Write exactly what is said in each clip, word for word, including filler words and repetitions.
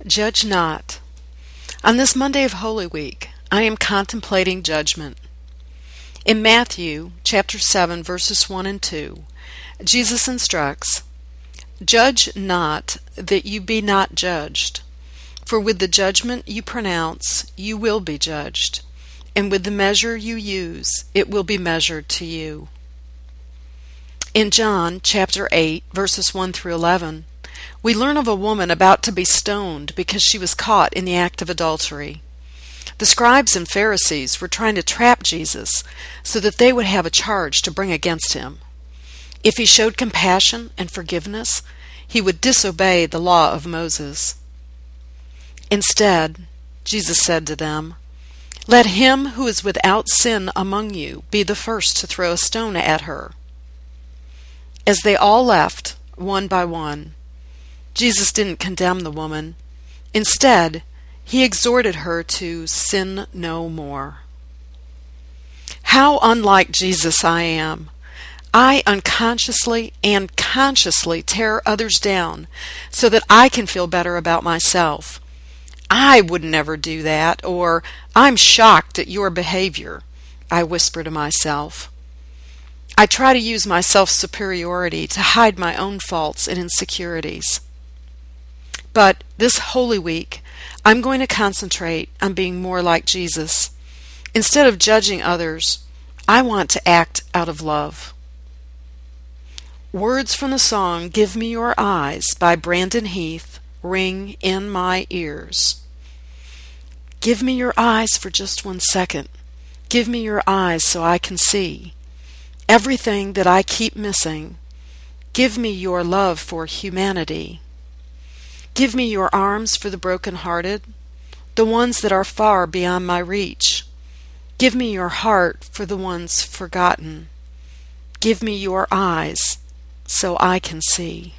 Judge not. On this Monday of Holy Week, I am contemplating judgment. In Matthew chapter seven, verses one and two, Jesus instructs, "Judge not, that you be not judged. For with the judgment you pronounce, you will be judged, and with the measure you use, it will be measured to you." In John chapter eight, verses one through eleven, we learn of a woman about to be stoned because she was caught in the act of adultery. The scribes and Pharisees were trying to trap Jesus so that they would have a charge to bring against him. If he showed compassion and forgiveness, he would disobey the law of Moses. Instead, Jesus said to them, "Let him who is without sin among you be the first to throw a stone at her." As they all left, one by one, Jesus didn't condemn the woman. Instead, he exhorted her to sin no more. How unlike Jesus I am! I unconsciously and consciously tear others down so that I can feel better about myself. "I would never do that," or "I'm shocked at your behavior," I whisper to myself. I try to use my self-superiority to hide my own faults and insecurities. But this Holy Week, I'm going to concentrate on being more like Jesus. Instead of judging others, I want to act out of love. Words from the song "Give Me Your Eyes" by Brandon Heath ring in my ears. Give me your eyes for just one second. Give me your eyes so I can see everything that I keep missing. Give me your love for humanity. Give me your arms for the broken-hearted, the ones that are far beyond my reach. Give me your heart for the ones forgotten. Give me your eyes so I can see.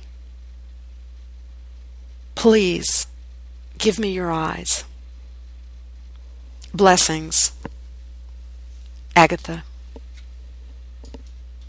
Please, give me your eyes. Blessings. Agatha.